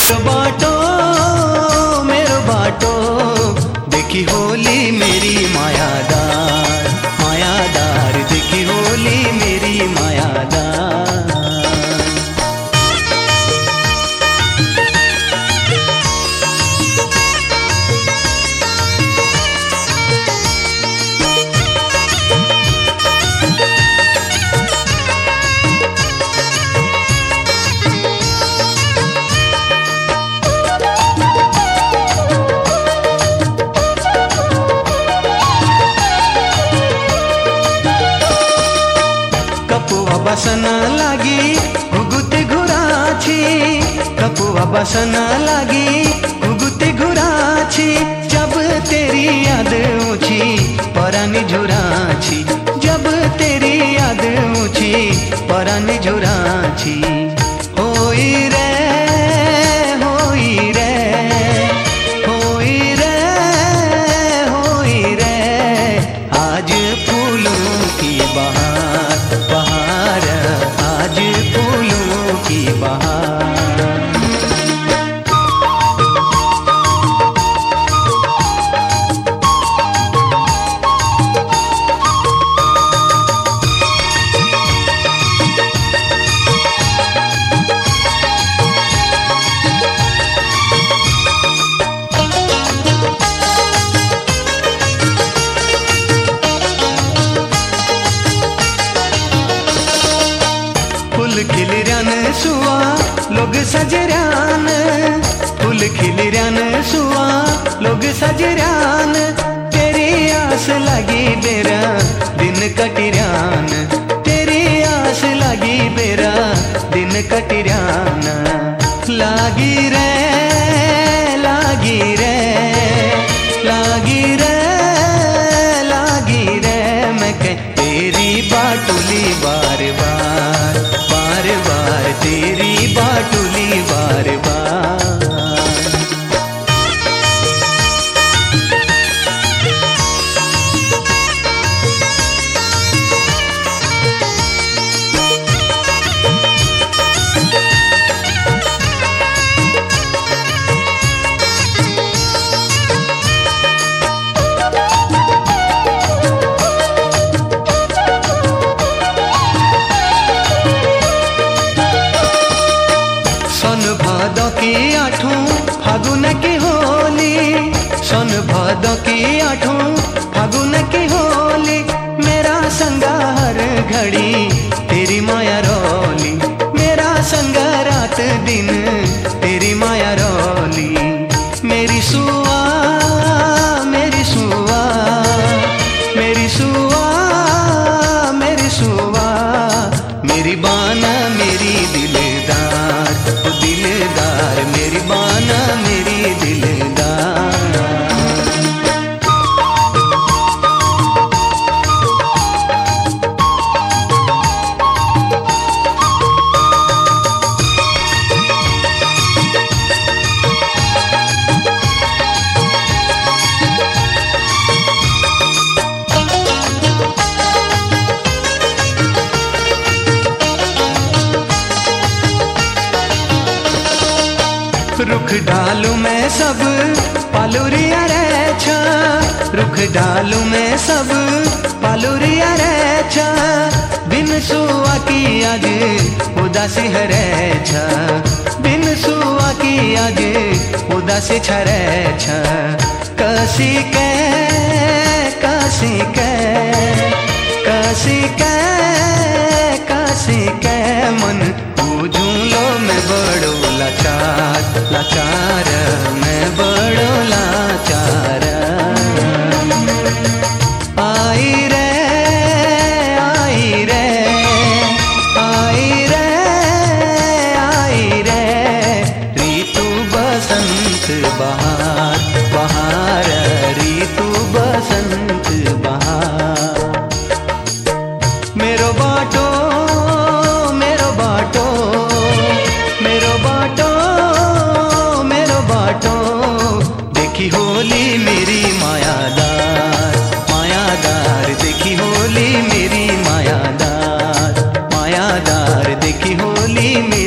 मेरो बाटो देखी होली मेरी मायादार, मायादार देखी होली मेरी मायादार। कपुआ बसन लागी घुगुते घुराछी, कपुआ बसन लागी घुगुते घुराछी। जब तेरी याद ऊँची परानी झुराछी, जब तेरी याद ऊँची परानी झुराछी। होई रे होई रे होई रे होई रे, आज फूलों की बहार, बहार आज फूलों की बहार। फूल खिलरन सुआ लोग सजरान, फूल खिलरन सुआ लोग सजरान। तेरी आस लगी बेरा दिन कटिरान, तेरी आस लगी बेरा दिन कटिरान। लागी रे लागी रे लागी रे लागी रे, मैं कह तेरी बाटुली बार बार, बार बार तेरी बाटुली बार बार। सन भादो की आठों फागुन की होली, सन भादो की आठों फागुन की होली। मेरा संगा हर घड़ी तेरी माया रोली, मेरा संगा रात दिन तेरी माया रोली। मेरी सुआ मेरी सुआ मेरी सुआ मेरी सुआ, मेरी बाना मेरी दिलदार, दिलदार मेरी बाना मेरी दिलदार। रुख डालू में सब पालुरिया रे छा, रुख डालू में सब पालुरिया रे छा। बिन सुआ की आज उदासी हरे छा, बिन सुआ की आज उदासी छरे छा। कसी के कसी के कसी के कसी के मन झूलो में बड़ो लाचार, लाचार मैं बड़ो लाचार। आई रे आई रे आई रे आई रे, ऋतु बसंत बहार, बहार ऋतु बसंत बहार। मेरो बाटो मेरो बाटो मेरो बाटो मेरो बाटो देखी होली मेरी मायादार, मायादार देखी होली मेरी मायादार, मायादार देखी होली मेरी